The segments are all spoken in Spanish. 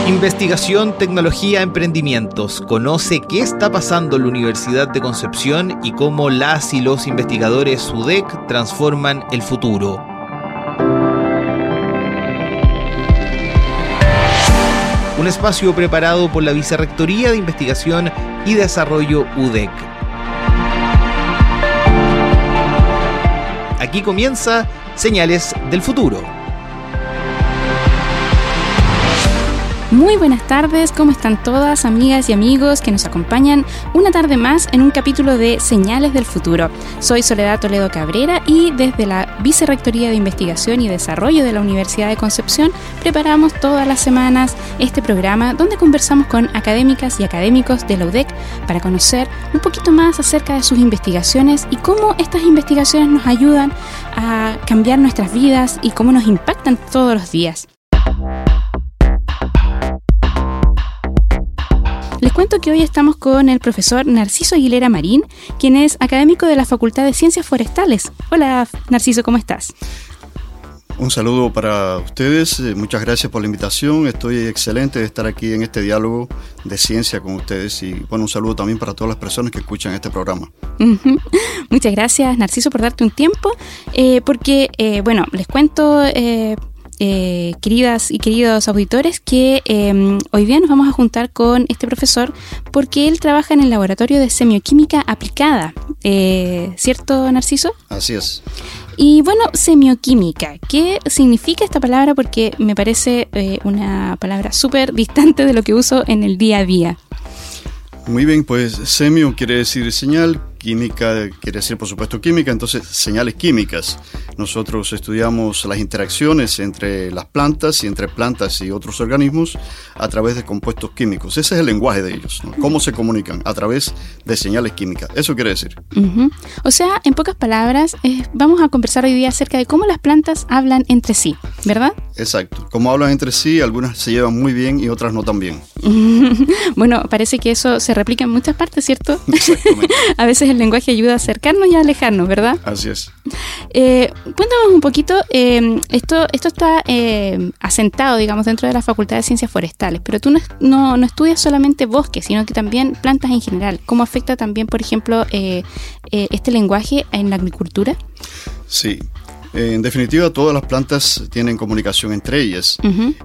Investigación, tecnología, emprendimientos. Conoce qué está pasando en la Universidad de Concepción y cómo las y los investigadores UDEC transforman el futuro. Un espacio preparado por la Vicerrectoría de Investigación y Desarrollo UDEC. Aquí comienza Señales del Futuro. Muy buenas tardes, ¿cómo están todas, amigas y amigos que nos acompañan una tarde más en un capítulo de Señales del Futuro? Soy Soledad Toledo Cabrera y desde la Vicerrectoría de Investigación y Desarrollo de la Universidad de Concepción preparamos todas las semanas este programa donde conversamos con académicas y académicos de la UDEC para conocer un poquito más acerca de sus investigaciones y cómo estas investigaciones nos ayudan a cambiar nuestras vidas y cómo nos impactan todos los días. Les cuento que hoy estamos con el profesor Narciso Aguilera Marín, quien es académico de la Facultad de Ciencias Forestales. Hola, Narciso, ¿cómo estás? Un saludo para ustedes, muchas gracias por la invitación. Estoy excelente de estar aquí en este diálogo de ciencia con ustedes y bueno, un saludo también para todas las personas que escuchan este programa. Muchas gracias, Narciso, por darte un tiempo, porque les cuento... queridas y queridos auditores, que hoy día nos vamos a juntar con este profesor porque él trabaja en el laboratorio de semioquímica aplicada, ¿cierto, Narciso? Así es. Y bueno, semioquímica, ¿qué significa esta palabra? Porque me parece una palabra súper distante de lo que uso en el día a día. Muy bien, pues semio quiere decir señal, química quiere decir por supuesto química, entonces señales químicas. Nosotros estudiamos las interacciones entre las plantas y entre plantas y otros organismos a través de compuestos químicos. Ese es el lenguaje de ellos, ¿no? Cómo se comunican a través de señales químicas. Eso quiere decir. O sea, en pocas palabras, vamos a conversar hoy día acerca de cómo las plantas hablan entre sí, ¿verdad? Exacto. Cómo hablan entre sí, algunas se llevan muy bien y otras no tan bien. Bueno, parece que eso se replica en muchas partes, ¿cierto? Exactamente. A veces el lenguaje ayuda a acercarnos y a alejarnos, ¿verdad? Así es. Cuéntanos un poquito, esto está asentado, digamos, dentro de la Facultad de Ciencias Forestales, pero tú no estudias solamente bosques, sino que también plantas en general. ¿Cómo afecta también, por ejemplo, este lenguaje en la agricultura? Sí. En definitiva, todas las plantas tienen comunicación entre ellas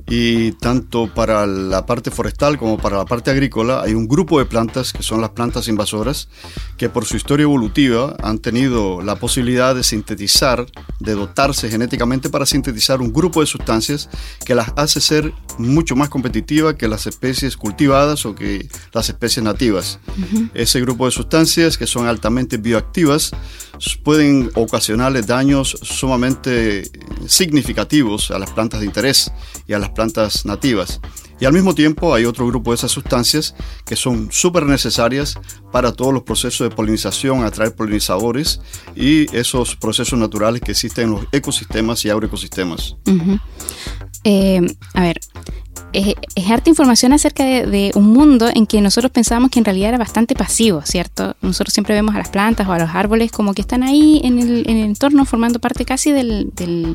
y tanto para la parte forestal como para la parte agrícola hay un grupo de plantas que son las plantas invasoras que por su historia evolutiva han tenido la posibilidad de sintetizar, de dotarse genéticamente para sintetizar un grupo de sustancias que las hace ser mucho más competitivas que las especies cultivadas o que las especies nativas. Ese grupo de sustancias que son altamente bioactivas pueden ocasionarles daños sumamente significativos a las plantas de interés y a las plantas nativas. Y al mismo tiempo hay otro grupo de esas sustancias que son súper necesarias para todos los procesos de polinización, atraer polinizadores y esos procesos naturales que existen en los ecosistemas y agroecosistemas. Es harta información acerca de un mundo en que nosotros pensábamos que en realidad era bastante pasivo, ¿cierto? Nosotros siempre vemos a las plantas o a los árboles como que están ahí en el entorno formando parte casi del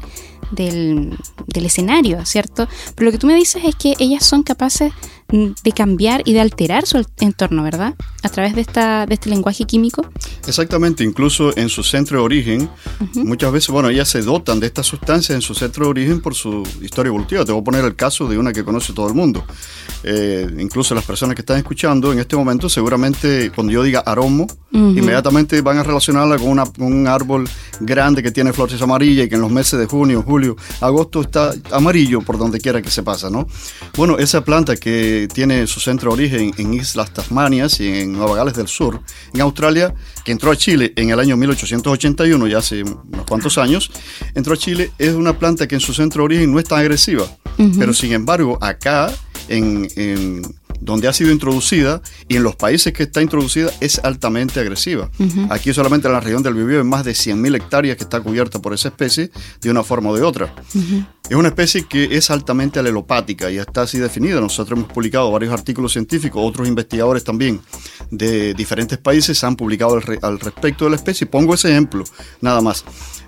escenario, ¿cierto? Pero lo que tú me dices es que ellas son capaces de cambiar y de alterar su entorno, ¿verdad? A través de este lenguaje químico. Exactamente, incluso en su centro de origen, muchas veces, ellas se dotan de estas sustancias en su centro de origen por su historia evolutiva. Te voy a poner el caso de una que conoce todo el mundo. Incluso las personas que están escuchando en este momento, seguramente cuando yo diga aromo, inmediatamente van a relacionarla con un árbol grande que tiene flores amarillas y que en los meses de junio, julio, agosto está amarillo por donde quiera que se pasa, ¿no? Bueno, esa planta que tiene su centro de origen en Islas Tasmanias y en Nueva Gales del Sur, en Australia, que entró a Chile en el año 1881, ya hace unos cuantos años, entró a Chile, es una planta que en su centro de origen no es tan agresiva, pero sin embargo acá, en donde ha sido introducida y en los países que está introducida es altamente agresiva. Aquí solamente en la región del Biobío hay más de 100.000 hectáreas que está cubierta por esa especie de una forma o de otra. Es una especie que es altamente alelopática y está así definida. Nosotros hemos publicado varios artículos científicos, otros investigadores también de diferentes países han publicado al respecto de la especie. Pongo ese ejemplo, nada más.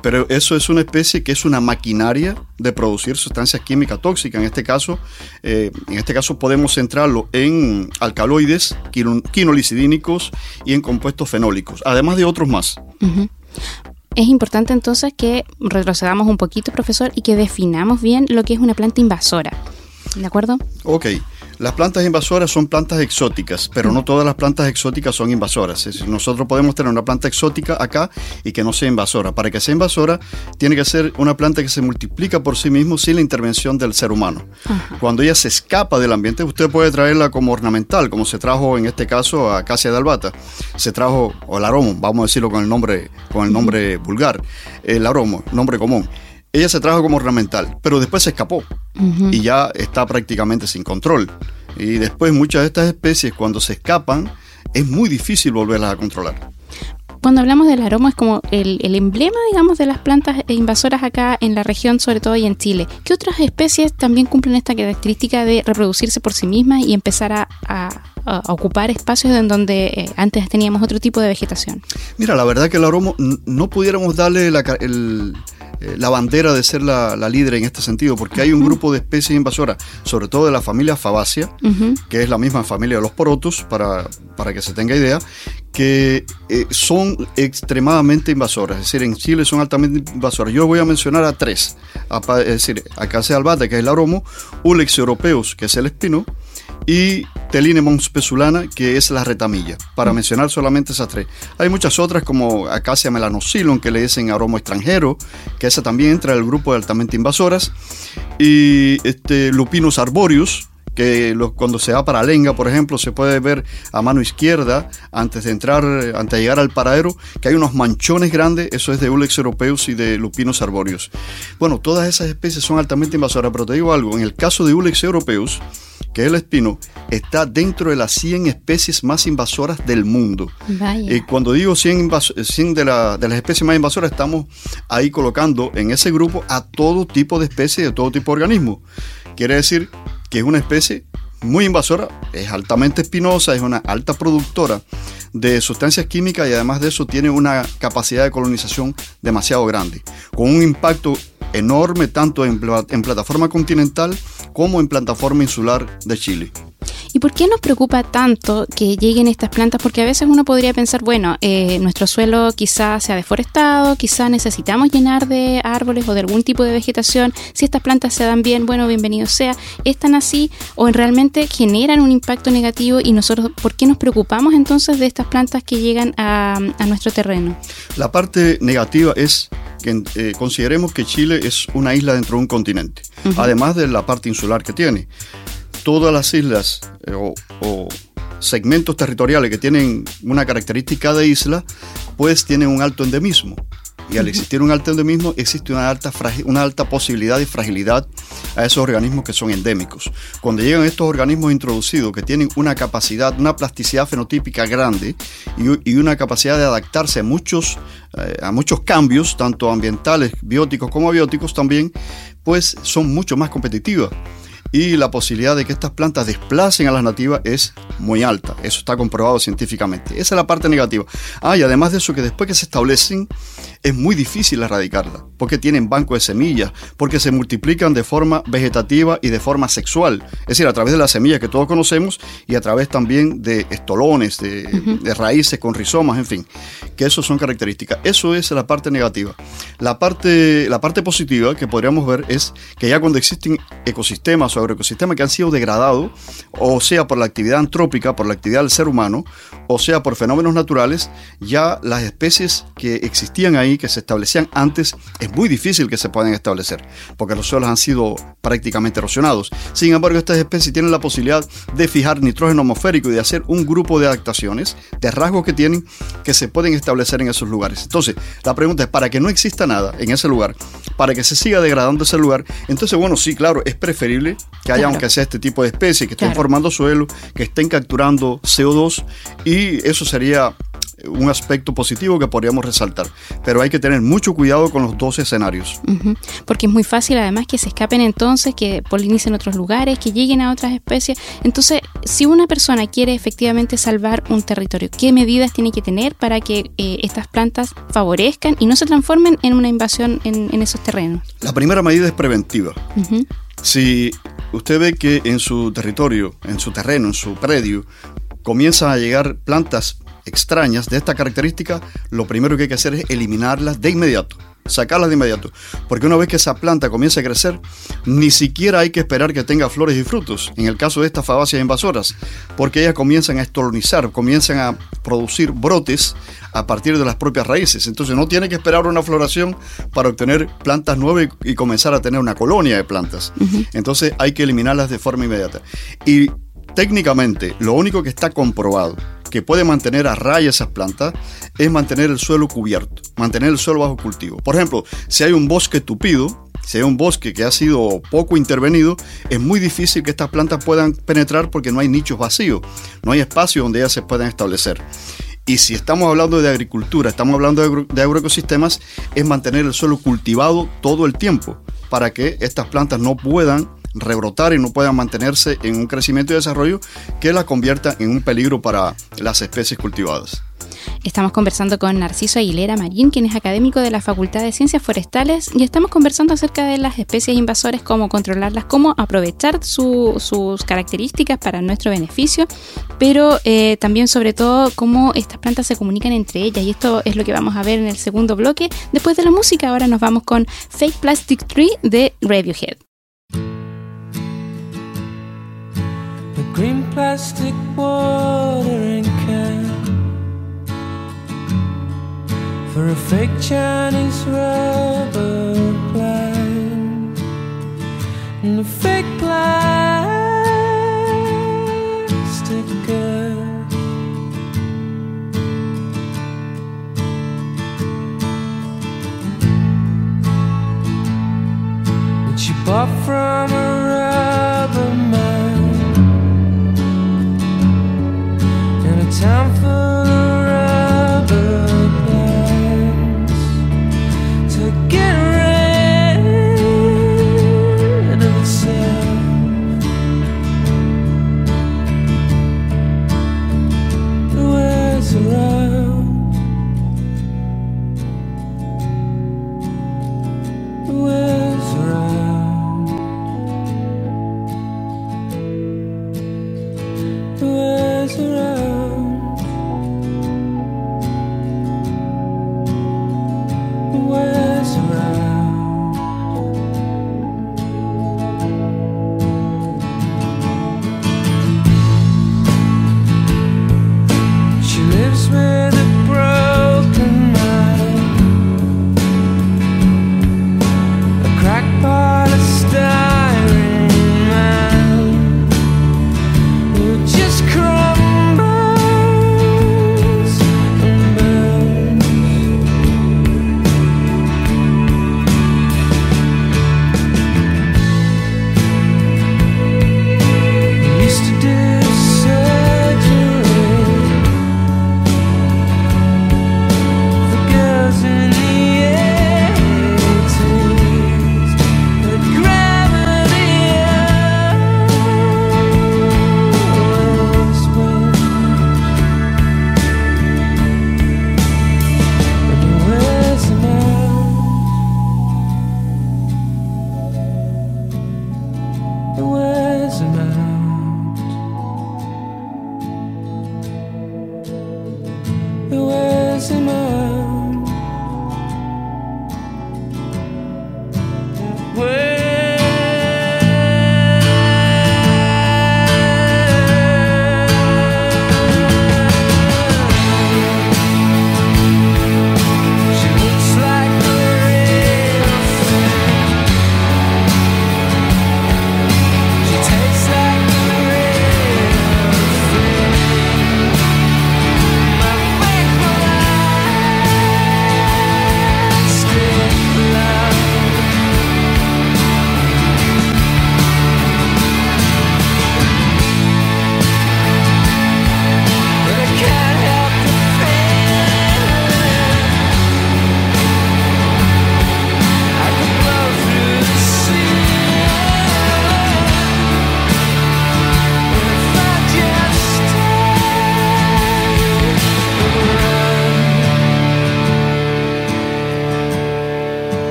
pero eso es una especie que es una maquinaria de producir sustancias químicas tóxicas. En este caso podemos centrarlo en alcaloides, quinolicidínicos y en compuestos fenólicos, además de otros más. Uh-huh. Es importante entonces que retrocedamos un poquito, profesor, y que definamos bien lo que es una planta invasora. ¿De acuerdo? Ok. Las plantas invasoras son plantas exóticas, pero no todas las plantas exóticas son invasoras. Es decir, nosotros podemos tener una planta exótica acá y que no sea invasora. Para que sea invasora, tiene que ser una planta que se multiplica por sí mismo sin la intervención del ser humano. Ajá. Cuando ella se escapa del ambiente, usted puede traerla como ornamental, como se trajo en este caso a Acacia albata. Se trajo, o el aromo, vamos a decirlo con el nombre vulgar, el aromo, nombre común. Ella se trajo como ornamental, pero después se escapó y ya está prácticamente sin control. Y después muchas de estas especies, cuando se escapan, es muy difícil volverlas a controlar. Cuando hablamos del aroma es como el emblema, digamos, de las plantas invasoras acá en la región, sobre todo y en Chile. ¿Qué otras especies también cumplen esta característica de reproducirse por sí mismas y empezar a ocupar espacios en donde antes teníamos otro tipo de vegetación? Mira, la verdad que el aroma no pudiéramos darle la bandera de ser la líder en este sentido, porque hay un grupo de especies invasoras, sobre todo de la familia Fabaceae, que es la misma familia de los porotos, para que se tenga idea, que son extremadamente invasoras. Es decir, en Chile son altamente invasoras. Yo voy a mencionar a tres, es decir, Acacia albata, que es el aromo, Ulex europeus, que es el espino, y Teline speculana, que es la retamilla, para mencionar solamente esas tres. Hay muchas otras como Acacia melanoxylon, que le dicen aromo extranjero, que esa también entra en el grupo de altamente invasoras, y Lupinus arboreus, que cuando se va para Lenga, por ejemplo, se puede ver a mano izquierda, antes de llegar al paradero, que hay unos manchones grandes. Eso es de Ulex europeus y de Lupinus arboreus. Bueno, todas esas especies son altamente invasoras, pero te digo algo, en el caso de Ulex europeus, que es el espino, está dentro de las 100 especies más invasoras del mundo. Cuando digo 100 de las especies más invasoras, estamos ahí colocando en ese grupo a todo tipo de especies, de todo tipo de organismos. Quiere decir que es una especie muy invasora, es altamente espinosa, es una alta productora de sustancias químicas y además de eso tiene una capacidad de colonización demasiado grande, con un impacto enorme tanto en plataforma continental como en plataforma insular de Chile. ¿Y por qué nos preocupa tanto que lleguen estas plantas? Porque a veces uno podría pensar, bueno, nuestro suelo quizás sea deforestado, quizás necesitamos llenar de árboles o de algún tipo de vegetación. Si estas plantas se dan bien, bueno, bienvenido sea. ¿Están así o realmente generan un impacto negativo? Y nosotros, ¿por qué nos preocupamos entonces de estas plantas que llegan a nuestro terreno? La parte negativa es que consideremos que Chile es una isla dentro de un continente, además de la parte insular que tiene. Todas las islas o segmentos territoriales que tienen una característica de isla, pues tienen un alto endemismo. Y al existir un alto endemismo, existe una alta posibilidad de fragilidad a esos organismos que son endémicos. Cuando llegan estos organismos introducidos que tienen una capacidad, una plasticidad fenotípica grande y una capacidad de adaptarse a muchos cambios, tanto ambientales, bióticos como abióticos también, pues son mucho más competitivas. Y la posibilidad de que estas plantas desplacen a las nativas es muy alta. Eso está comprobado científicamente. Esa es la parte negativa. Y además de eso, que después que se establecen, es muy difícil erradicarla, porque tienen banco de semillas, porque se multiplican de forma vegetativa y de forma sexual. Es decir, a través de las semillas que todos conocemos y a través también de estolones, de raíces con rizomas, en fin, que eso son características. Eso es la parte negativa. La parte positiva que podríamos ver es que ya cuando existen ecosistemas o agroecosistemas que han sido degradados, o sea por la actividad antrópica, por la actividad del ser humano, o sea por fenómenos naturales, ya las especies que existían ahí, que se establecían antes, es muy difícil que se puedan establecer, porque los suelos han sido prácticamente erosionados. Sin embargo, estas especies tienen la posibilidad de fijar nitrógeno atmosférico y de hacer un grupo de adaptaciones, de rasgos que tienen, que se pueden establecer en esos lugares. Entonces, la pregunta es, para que no exista nada en ese lugar, para que se siga degradando ese lugar, entonces, bueno, sí, claro, es preferible que haya, aunque sea este tipo de especies, que estén formando suelo, que estén capturando CO2, y eso sería un aspecto positivo que podríamos resaltar. Pero hay que tener mucho cuidado con los dos escenarios. Porque es muy fácil además que se escapen entonces, que polinicen otros lugares, que lleguen a otras especies. Entonces, si una persona quiere efectivamente salvar un territorio, ¿qué medidas tiene que tener para que estas plantas favorezcan y no se transformen en una invasión en esos terrenos? La primera medida es preventiva. Si usted ve que en su territorio, en su terreno, en su predio, comienzan a llegar plantas extrañas de esta característica, lo primero que hay que hacer es eliminarlas de inmediato, sacarlas de inmediato, porque una vez que esa planta comience a crecer, ni siquiera hay que esperar que tenga flores y frutos, en el caso de estas fabáceas invasoras, porque ellas comienzan a estolonizar, comienzan a producir brotes a partir de las propias raíces. Entonces no tiene que esperar una floración para obtener plantas nuevas y comenzar a tener una colonia de plantas. Entonces hay que eliminarlas de forma inmediata. Y técnicamente, lo único que está comprobado que puede mantener a raya esas plantas es mantener el suelo cubierto, mantener el suelo bajo cultivo. Por ejemplo, si hay un bosque tupido, si hay un bosque que ha sido poco intervenido, es muy difícil que estas plantas puedan penetrar porque no hay nichos vacíos, no hay espacio donde ellas se puedan establecer. Y si estamos hablando de agricultura, estamos hablando de agroecosistemas, es mantener el suelo cultivado todo el tiempo para que estas plantas no puedan rebrotar y no puedan mantenerse en un crecimiento y desarrollo que la convierta en un peligro para las especies cultivadas. Estamos conversando con Narciso Aguilera Marín, quien es académico de la Facultad de Ciencias Forestales, y estamos conversando acerca de las especies invasoras, cómo controlarlas, cómo aprovechar sus características para nuestro beneficio, pero también sobre todo cómo estas plantas se comunican entre ellas, y esto es lo que vamos a ver en el segundo bloque. Después de la música, ahora nos vamos con Fake Plastic Tree de Radiohead. The green plastic watering can for a fake Chinese rubber plant and a fake plastic girl. That she bought from a rubber man in a town full of rubber plants to get rid of itself. The world's around, the world's around, the world's around.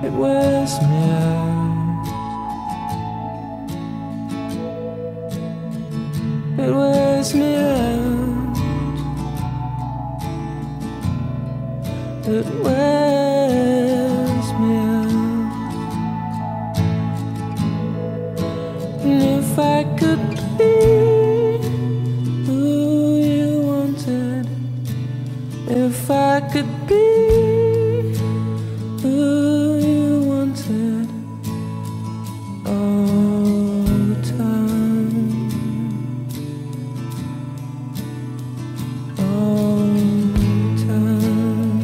It wears me out. It wears me out. It wears me out. And if I could be who you wanted, if I could be who you wanted all the time, all the time.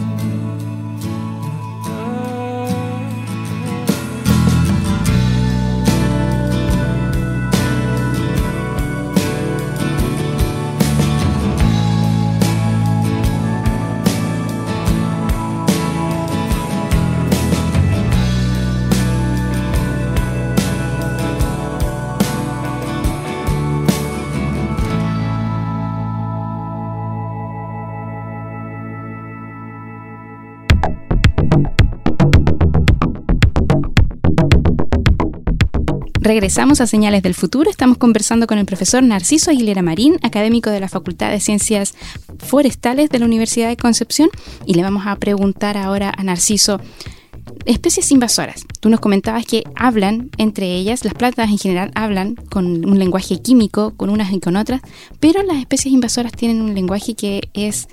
Regresamos a Señales del Futuro. Estamos conversando con el profesor Narciso Aguilera Marín, académico de la Facultad de Ciencias Forestales de la Universidad de Concepción, y le vamos a preguntar ahora a Narciso, especies invasoras. Tú nos comentabas que hablan entre ellas, las plantas en general hablan con un lenguaje químico, con unas y con otras, pero las especies invasoras tienen un lenguaje que es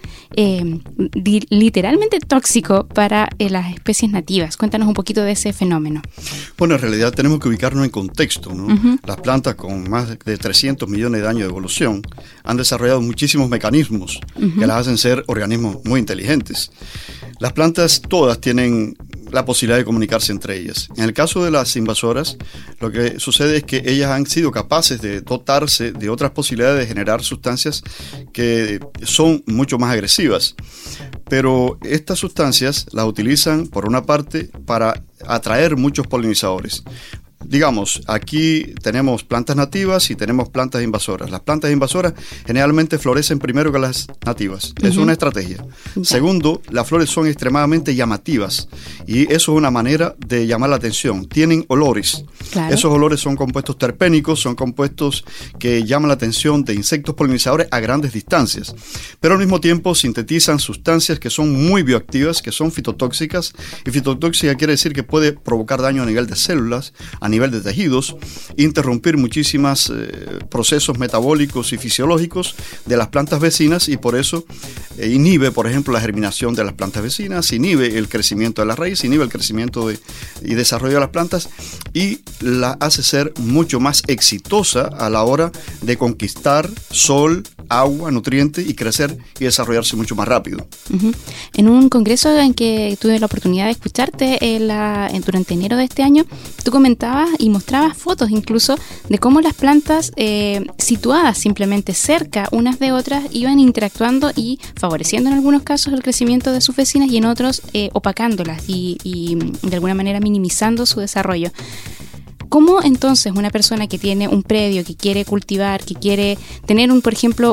literalmente tóxico para las especies nativas. Cuéntanos un poquito de ese fenómeno. Bueno, en realidad tenemos que ubicarnos en contexto, ¿no? Uh-huh. Las plantas con más de 300 millones de años de evolución han desarrollado muchísimos mecanismos que las hacen ser organismos muy inteligentes. Las plantas todas tienen la posibilidad de comunicarse entre ellas. En el caso de las invasoras, lo que sucede es que ellas han sido capaces de dotarse de otras posibilidades de generar sustancias que son mucho más agresivas. Pero estas sustancias las utilizan, por una parte, para atraer muchos polinizadores. Digamos, aquí tenemos plantas nativas y tenemos plantas invasoras. Las plantas invasoras generalmente florecen primero que las nativas. Es una estrategia. Segundo, las flores son extremadamente llamativas y eso es una manera de llamar la atención. Tienen olores. Claro. Esos olores son compuestos terpénicos, son compuestos que llaman la atención de insectos polinizadores a grandes distancias. Pero al mismo tiempo sintetizan sustancias que son muy bioactivas, que son fitotóxicas. Y fitotóxica quiere decir que puede provocar daño a nivel de células, a nivel de tejidos, interrumpir muchísimos procesos metabólicos y fisiológicos de las plantas vecinas y por eso inhibe, por ejemplo, la germinación de las plantas vecinas, inhibe el crecimiento de la raíz, inhibe el crecimiento y desarrollo de las plantas y la hace ser mucho más exitosa a la hora de conquistar sol, agua, nutrientes y crecer y desarrollarse mucho más rápido. Uh-huh. En un congreso en que tuve la oportunidad de escucharte durante enero de este año, tú comentabas y mostrabas fotos incluso de cómo las plantas situadas simplemente cerca unas de otras iban interactuando y favoreciendo en algunos casos el crecimiento de sus vecinas y en otros opacándolas y de alguna manera minimizando su desarrollo. ¿Cómo entonces una persona que tiene un predio, que quiere cultivar, que quiere tener, por ejemplo,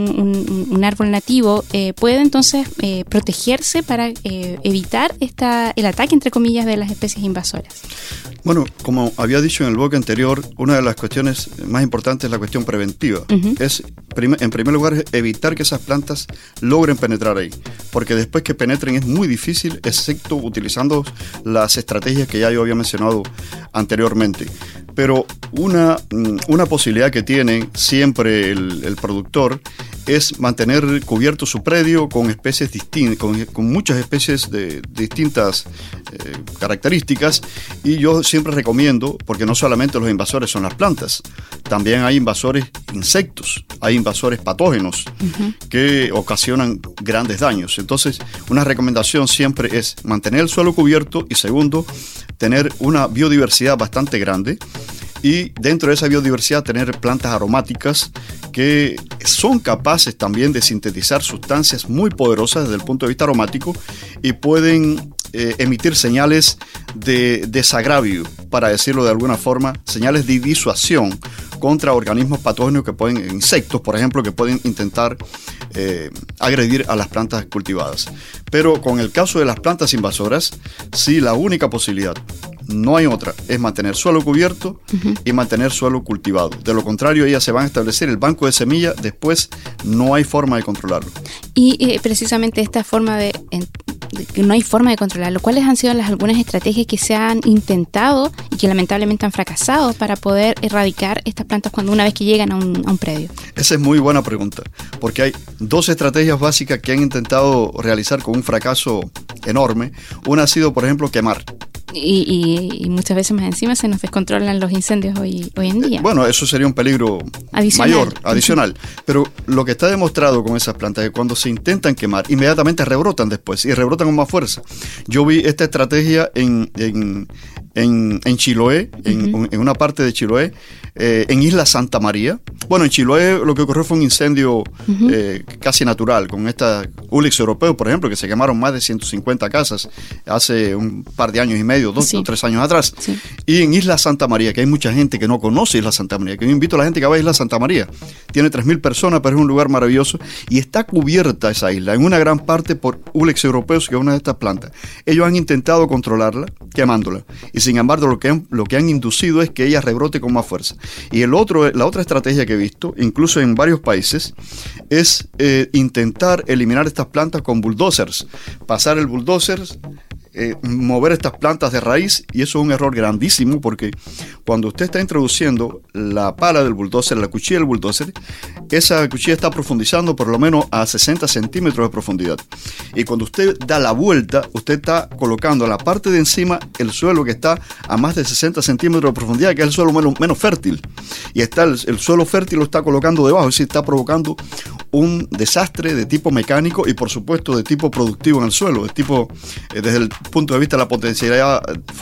un árbol nativo, puede entonces protegerse para evitar el ataque, entre comillas, de las especies invasoras? Bueno, como había dicho en el bloque anterior, una de las cuestiones más importantes es la cuestión preventiva. Uh-huh. En primer lugar, evitar que esas plantas logren penetrar ahí, porque después que penetren es muy difícil, excepto utilizando las estrategias que ya yo había mencionado anteriormente. Pero una posibilidad que tiene siempre el productor es mantener cubierto su predio con especies distintas, con muchas especies de distintas características, y yo siempre recomiendo, porque no solamente los invasores son las plantas, también hay invasores insectos, hay invasores patógenos que ocasionan grandes daños. Entonces, una recomendación siempre es mantener el suelo cubierto y segundo, tener una biodiversidad bastante grande y dentro de esa biodiversidad tener plantas aromáticas que son capaces también de sintetizar sustancias muy poderosas desde el punto de vista aromático y pueden emitir señales de desagravio, para decirlo de alguna forma, señales de disuasión contra organismos patógenos que pueden, insectos por ejemplo, que pueden intentar agredir a las plantas cultivadas. Pero con el caso de las plantas invasoras, sí, la única posibilidad, no hay otra, es mantener suelo cubierto y mantener suelo cultivado. De lo contrario, ellas se van a establecer el banco de semilla, después no hay forma de controlarlo. Y precisamente esta forma de que no hay forma de controlarlo, ¿cuáles han sido algunas estrategias que se han intentado y que lamentablemente han fracasado para poder erradicar estas plantas una vez que llegan a un predio? Esa es muy buena pregunta, porque hay dos estrategias básicas que han intentado realizar con un fracaso enorme. Una ha sido, por ejemplo, quemar. Y muchas veces más encima se nos descontrolan los incendios hoy en día. Bueno, eso sería un peligro adicional. Pero lo que está demostrado con esas plantas es que cuando se intentan quemar, inmediatamente rebrotan después y rebrotan con más fuerza. Yo vi esta estrategia en Chiloé, en una parte de Chiloé, en Isla Santa María. Bueno, en Chiloé lo que ocurrió fue un incendio casi natural, con esta Ulex europeo, por ejemplo, que se quemaron más de 150 casas hace un par de años y medio, 2 o 3 años atrás. Sí. Y en Isla Santa María, que hay mucha gente que no conoce Isla Santa María, que yo invito a la gente que vaya a Isla Santa María. Tiene 3.000 personas, pero es un lugar maravilloso y está cubierta esa isla, en una gran parte por Ulex europeus, que es una de estas plantas. Ellos han intentado controlarla, quemándola, y sin embargo lo que han inducido es que ella rebrote con más fuerza. Y la otra estrategia que he visto, incluso en varios países, es intentar eliminar estas plantas con bulldozers, pasar el bulldozer, mover estas plantas de raíz, y eso es un error grandísimo, porque cuando usted está introduciendo la pala del bulldozer, la cuchilla del bulldozer, esa cuchilla está profundizando por lo menos a 60 centímetros de profundidad, y cuando usted da la vuelta, usted está colocando en la parte de encima el suelo que está a más de 60 centímetros de profundidad, que es el suelo menos fértil, y está el suelo fértil lo está colocando debajo, es decir, está provocando un desastre de tipo mecánico y por supuesto de tipo productivo en el suelo, de tipo desde el punto de vista de la potencialidad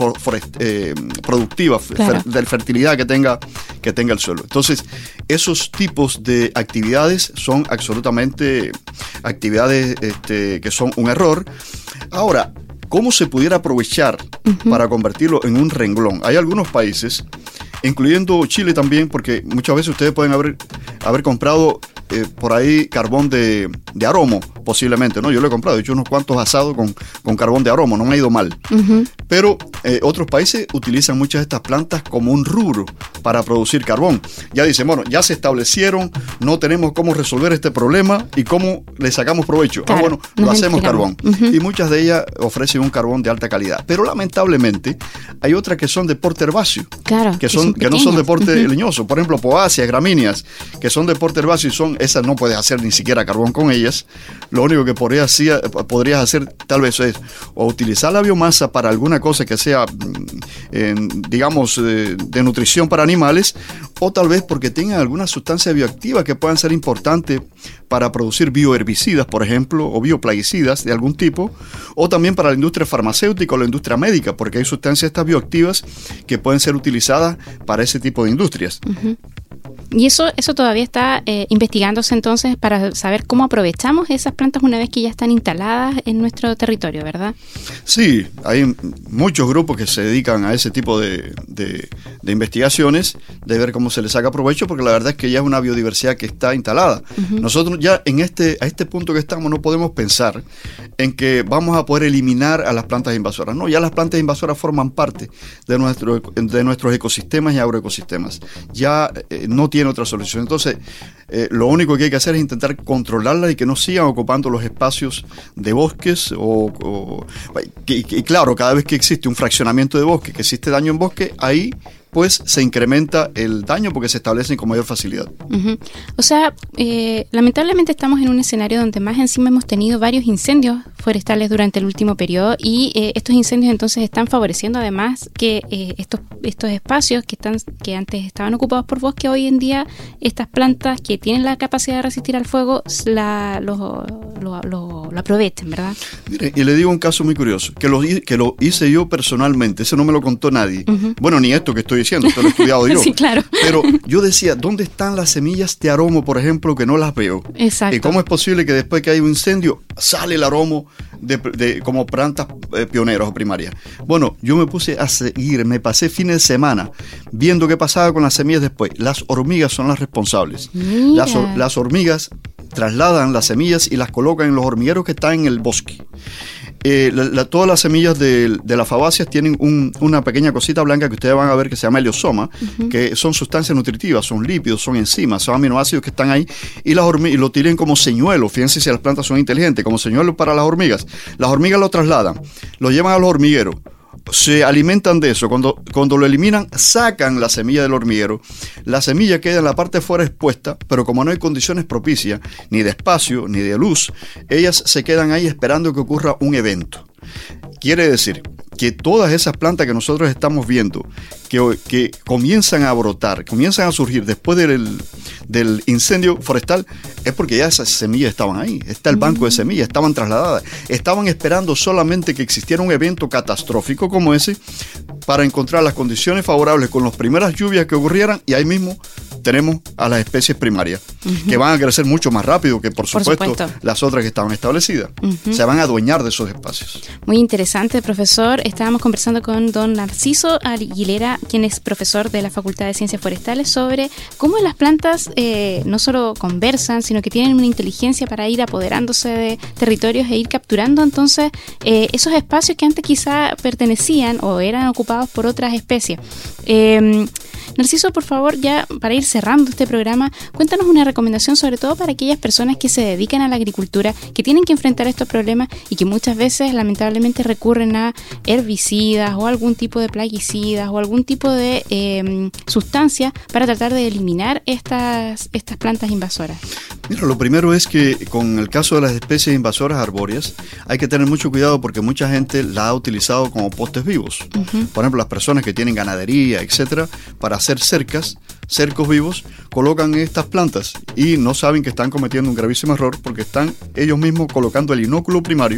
productiva, claro, de fertilidad que tenga el suelo. Entonces, esos tipos de actividades son absolutamente actividades que son un error. Ahora, ¿cómo se pudiera aprovechar para convertirlo en un renglón? Hay algunos países, incluyendo Chile también, porque muchas veces ustedes pueden haber comprado por ahí carbón de aromo, posiblemente, ¿no? Yo lo he comprado, he hecho unos cuantos asados con carbón de aromo, no me ha ido mal. Pero otros países utilizan muchas de estas plantas como un rubro para producir carbón. Ya dicen, bueno, ya se establecieron, no tenemos cómo resolver este problema y cómo le sacamos provecho. Claro, bueno, lo hacemos carbón. Y muchas de ellas ofrecen un carbón de alta calidad. Pero lamentablemente hay otras que son de porte herbáceo, claro, que no son de porte leñoso. Por ejemplo, poáceas, gramíneas, que son de porte herbáceo y esas no puedes hacer ni siquiera carbón con ellas. Lo único que podrías hacer tal vez es o utilizar la biomasa para alguna cosa que sea, digamos, de nutrición para animales, o tal vez porque tengan alguna sustancia bioactiva que puedan ser importantes para producir bioherbicidas, por ejemplo, o bioplaguicidas de algún tipo, o también para la industria farmacéutica o la industria médica, porque hay sustancias estas bioactivas que pueden ser utilizadas para ese tipo de industrias. Y eso todavía está investigándose entonces para saber cómo aprovechamos esas plantas una vez que ya están instaladas en nuestro territorio, ¿verdad? Sí, hay muchos grupos que se dedican a ese tipo de investigaciones, de ver cómo se les saca provecho, porque la verdad es que ya es una biodiversidad que está instalada. Nosotros ya a este punto que estamos no podemos pensar en que vamos a poder eliminar a las plantas invasoras. No, ya las plantas invasoras forman parte de nuestros ecosistemas y agroecosistemas. Ya no tiene otra solución. Entonces, lo único que hay que hacer es intentar controlarlas y que no sigan ocupando los espacios de bosques y claro, cada vez que existe un fraccionamiento de bosque, que existe daño en bosque, ahí pues se incrementa el daño porque se establecen con mayor facilidad. O sea, lamentablemente estamos en un escenario donde más encima hemos tenido varios incendios forestales durante el último periodo y estos incendios entonces están favoreciendo además que estos espacios que antes estaban ocupados por bosque, hoy en día estas plantas que tienen la capacidad de resistir al fuego lo aprovechen, ¿verdad? Mire, y le digo un caso muy curioso, que lo hice yo personalmente, eso no me lo contó nadie. Bueno, ni esto que estoy diciendo, esto lo he estudiado yo. Sí, claro. Pero yo decía, ¿dónde están las semillas de aromo, por ejemplo, que no las veo? Exacto. ¿Y cómo es posible que después que hay un incendio sale el aromo como plantas pioneras o primarias? Bueno, yo me puse a seguir, me pasé fines de semana viendo qué pasaba con las semillas después. Las hormigas son las responsables. Las hormigas trasladan las semillas y las colocan en los hormigueros que están en el bosque. Todas las semillas de las fabáceas tienen una pequeña cosita blanca que ustedes van a ver que se llama heliosoma, que son sustancias nutritivas, son lípidos, son enzimas, son aminoácidos que están ahí y lo tienen como señuelo. Fíjense si las plantas son inteligentes, como señuelo para las hormigas. Las hormigas lo trasladan, lo llevan a los hormigueros, se alimentan de eso. Cuando lo eliminan, sacan la semilla del hormiguero. La semilla queda en la parte de fuera expuesta, pero como no hay condiciones propicias, ni de espacio, ni de luz, ellas se quedan ahí esperando que ocurra un evento. Quiere decir que todas esas plantas que nosotros estamos viendo, que comienzan a brotar, comienzan a surgir después del incendio forestal, es porque ya esas semillas estaban ahí. Está el banco de semillas, estaban trasladadas. Estaban esperando solamente que existiera un evento catastrófico como ese para encontrar las condiciones favorables con las primeras lluvias que ocurrieran, y ahí mismo tenemos a las especies primarias, que van a crecer mucho más rápido que, por supuesto, las otras que estaban establecidas. Se van a adueñar de esos espacios. Muy interesante, profesor. Estábamos conversando con don Narciso Aguilera, quien es profesor de la Facultad de Ciencias Forestales, sobre cómo las plantas no solo conversan, sino que tienen una inteligencia para ir apoderándose de territorios e ir capturando entonces esos espacios que antes quizá pertenecían o eran ocupados por otras especies. Narciso, por favor, ya para ir cerrando este programa, cuéntanos una recomendación sobre todo para aquellas personas que se dedican a la agricultura, que tienen que enfrentar estos problemas y que muchas veces lamentablemente recurren a herbicidas o algún tipo de plaguicidas o algún tipo de sustancia para tratar de eliminar estas plantas invasoras. Mira, lo primero es que con el caso de las especies invasoras arbóreas hay que tener mucho cuidado porque mucha gente la ha utilizado como postes vivos. Por ejemplo, las personas que tienen ganadería, etcétera, para hacer cercos vivos, colocan estas plantas y no saben que están cometiendo un gravísimo error porque están ellos mismos colocando el inóculo primario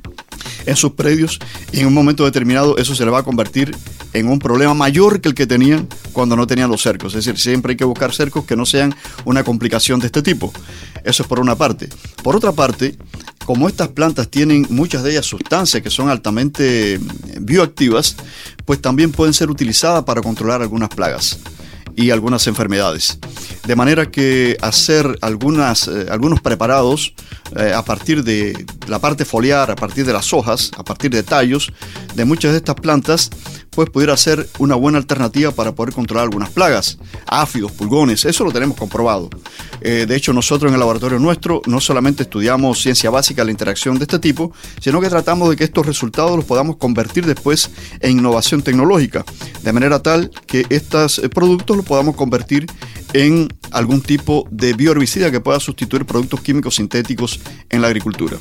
en sus predios, y en un momento determinado eso se le va a convertir en un problema mayor que el que tenían cuando no tenían los cercos. Es decir, siempre hay que buscar cercos que no sean una complicación de este tipo. Eso es por una parte. Por otra parte, como estas plantas tienen muchas de ellas sustancias que son altamente bioactivas, pues también pueden ser utilizadas para controlar algunas plagas y algunas enfermedades. De manera que hacer algunos preparados a partir de la parte foliar, a partir de las hojas, a partir de tallos de muchas de estas plantas, pues pudiera ser una buena alternativa para poder controlar algunas plagas, áfidos, pulgones. Eso lo tenemos comprobado. De hecho, nosotros en el laboratorio nuestro no solamente estudiamos ciencia básica, la interacción de este tipo, sino que tratamos de que estos resultados los podamos convertir después en innovación tecnológica, de manera tal que estos productos los podamos convertir en algún tipo de bioherbicida que pueda sustituir productos químicos sintéticos en la agricultura.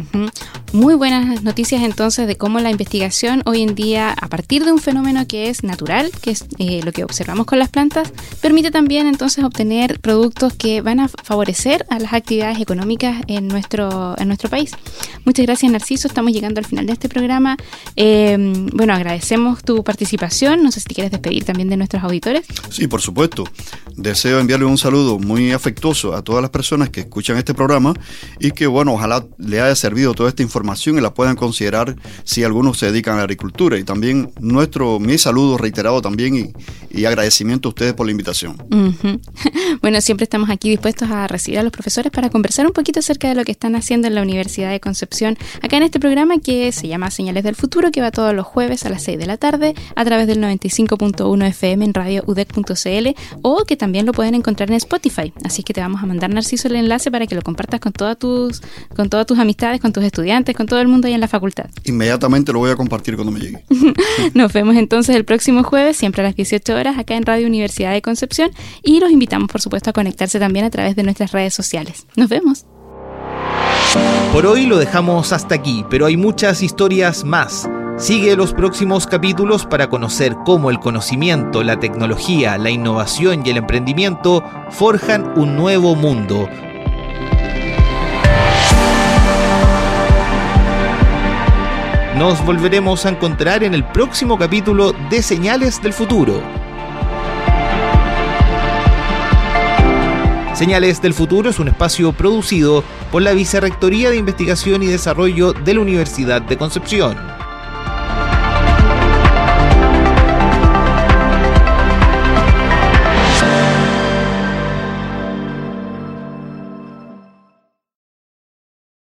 Muy buenas noticias entonces de cómo la investigación hoy en día, a partir de un fenómeno que es natural, que es lo que observamos con las plantas, permite también entonces obtener productos que van a favorecer a las actividades económicas en nuestro país. Muchas gracias, Narciso. Estamos llegando al final de este programa. Bueno, agradecemos tu participación. No sé si te quieres despedir también de nuestros auditores. Sí, por supuesto. Deseo enviarle un saludo muy afectuoso a todas las personas que escuchan este programa y que, bueno, ojalá le haya servido toda esta información y la puedan considerar si algunos se dedican a la agricultura. Y también mi saludo reiterado también y agradecimiento a ustedes por la invitación. Bueno, siempre estamos aquí dispuestos a recibir a los profesores para conversar un poquito acerca de lo que están haciendo en la Universidad de Concepción, acá en este programa que se llama Señales del Futuro, que va todos los jueves a las 6 de la tarde a través del 95.1 FM en radioudec.cl, o que también lo pueden encontrar en Spotify. Así que te vamos a mandar, Narciso, el enlace para que lo compartas con todas tus amistades, con tus estudiantes, con todo el mundo ahí en la facultad. Inmediatamente lo voy a compartir cuando me llegue. Nos vemos entonces el próximo jueves, siempre a las 18 horas, acá en Radio Universidad de Concepción, y los invitamos, por supuesto, a conectarse también a través de nuestras redes sociales. Nos vemos. Por hoy lo dejamos hasta aquí, pero hay muchas historias más. Sigue los próximos capítulos para conocer cómo el conocimiento, la tecnología, la innovación y el emprendimiento forjan un nuevo mundo. Nos volveremos a encontrar en el próximo capítulo de Señales del Futuro. Señales del Futuro es un espacio producido por la Vicerrectoría de Investigación y Desarrollo de la Universidad de Concepción.